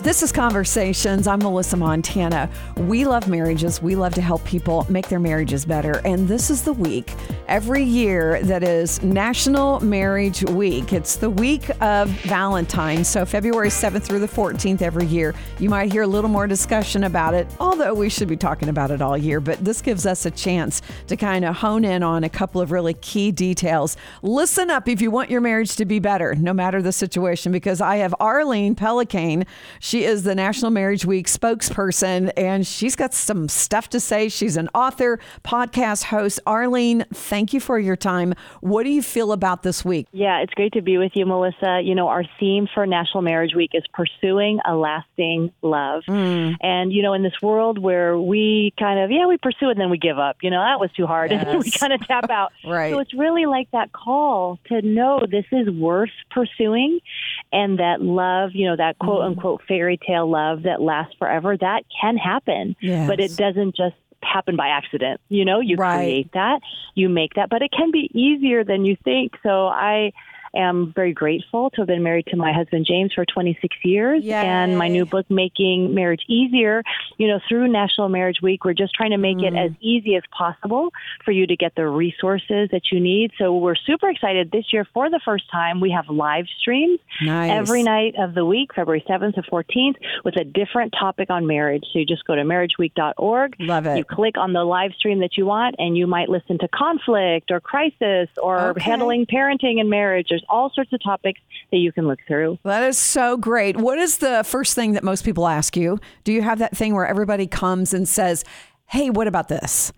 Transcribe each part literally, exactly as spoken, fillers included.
This is Conversations. I'm Melissa Montana. We love marriages. We love to help people make their marriages better. And this is the week every year that is National Marriage Week. It's the week of Valentine's. So February seventh through the fourteenth every year. You might hear a little more discussion about it, although we should be talking about it all year. But this gives us a chance to kind of hone in on a couple of really key details. Listen up if you want your marriage to be better, no matter the situation, because I have Arlene Pellicane. She is the National Marriage Week spokesperson, and she's got some stuff to say. She's an author, podcast host. Arlene, thank you for your time. What do you feel about this week? Yeah, it's great to be with you, Melissa. You know, our theme for National Marriage Week is pursuing a lasting love. Mm. And, you know, in this world where we kind of, yeah, we pursue it and then we give up. You know, that was too hard. Yes. And we kind of tap out. Right. So it's really like that call to know this is worth pursuing, and that love, you know, that quote unquote fairy tale love that lasts forever, that can happen. Yes. But it doesn't just happen by accident. You know, you right. create that, you make that, but it can be easier than you think. So I am very grateful to have been married to my husband, James, for twenty-six years. Yay. And my new book, Making Marriage Easier, you know, through National Marriage Week, we're just trying to make mm. it as easy as possible for you to get the resources that you need. So we're super excited this year. For the first time, we have live streams nice. every night of the week, February seventh to fourteenth, with a different topic on marriage. So you just go to marriage week dot org. Love it. You click on the live stream that you want, and you might listen to conflict or crisis or okay. handling parenting and marriage. There's all sorts of topics that you can look through. That is so great. What is the first thing that most people ask you? Do you have that thing where everybody comes and says, hey, what about this?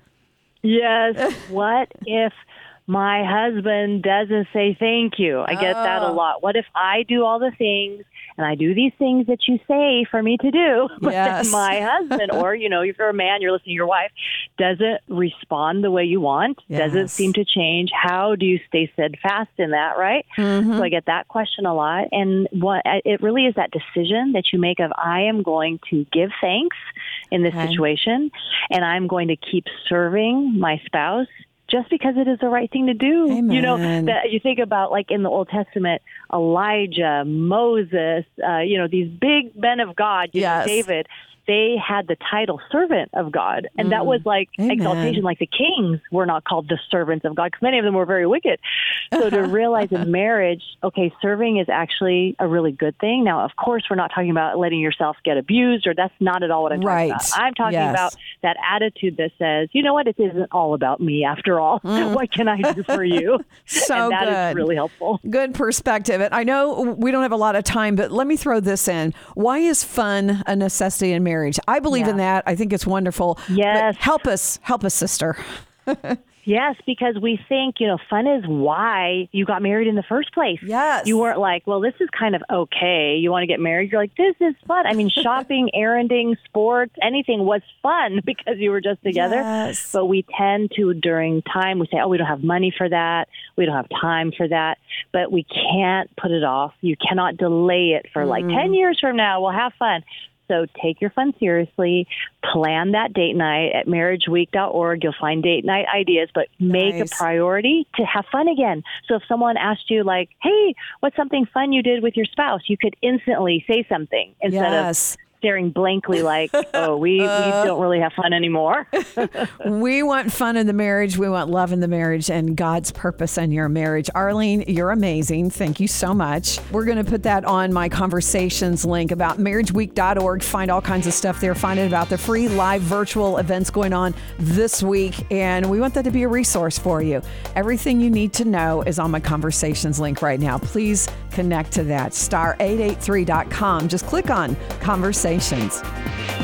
Yes. What if my husband doesn't say thank you? I get oh. that a lot. What if I do all the things and I do these things that you say for me to do, but yes. then my husband, or, you know, if you're a man, you're listening to your wife, doesn't respond the way you want, yes. doesn't seem to change. How do you stay steadfast in that, right? Mm-hmm. So I get that question a lot. And what it really is that decision that you make of, I am going to give thanks in this okay. situation, and I'm going to keep serving my spouse just because it is the right thing to do. Amen. You know, that you think about, like in the Old Testament, Elijah, Moses, uh, you know, these big men of God, you yes. know, David, they had the title servant of God. And mm. that was like Amen. exaltation, like the kings were not called the servants of God because many of them were very wicked. So to realize in marriage, okay, serving is actually a really good thing. Now, of course, we're not talking about letting yourself get abused, or that's not at all what I'm right. talking about. I'm talking yes. about that attitude that says, you know what, it isn't all about me after all. Mm. What can I do for you? So and that good. is really helpful. Good perspective. And I know we don't have a lot of time, but let me throw this in. Why is fun a necessity in marriage? I believe yeah. in that. I think it's wonderful. Yes. But help us, help us, sister. Yes, because we think, you know, fun is why you got married in the first place. Yes. You weren't like, well, this is kind of okay. You want to get married? You're like, this is fun. I mean, shopping, erranding, sports, anything was fun because you were just together. Yes. But we tend to, during time, we say, oh, we don't have money for that. We don't have time for that. But we can't put it off. You cannot delay it for mm. like ten years from now. We'll have fun. So take your fun seriously. Plan that date night at marriage week dot org. You'll find date night ideas, but make nice. a priority to have fun again. So if someone asked you like, hey, what's something fun you did with your spouse? You could instantly say something instead yes. of staring blankly like, oh, we, uh, we don't really have fun anymore. We want fun in the marriage. We want love in the marriage and God's purpose in your marriage. Arlene, you're amazing. Thank you so much. We're going to put that on my conversations link about marriage week dot org. Find all kinds of stuff there. Find out about the free live virtual events going on this week. And we want that to be a resource for you. Everything you need to know is on my conversations link right now. Please connect to that. star eight eighty-three dot com. Just click on Conversations.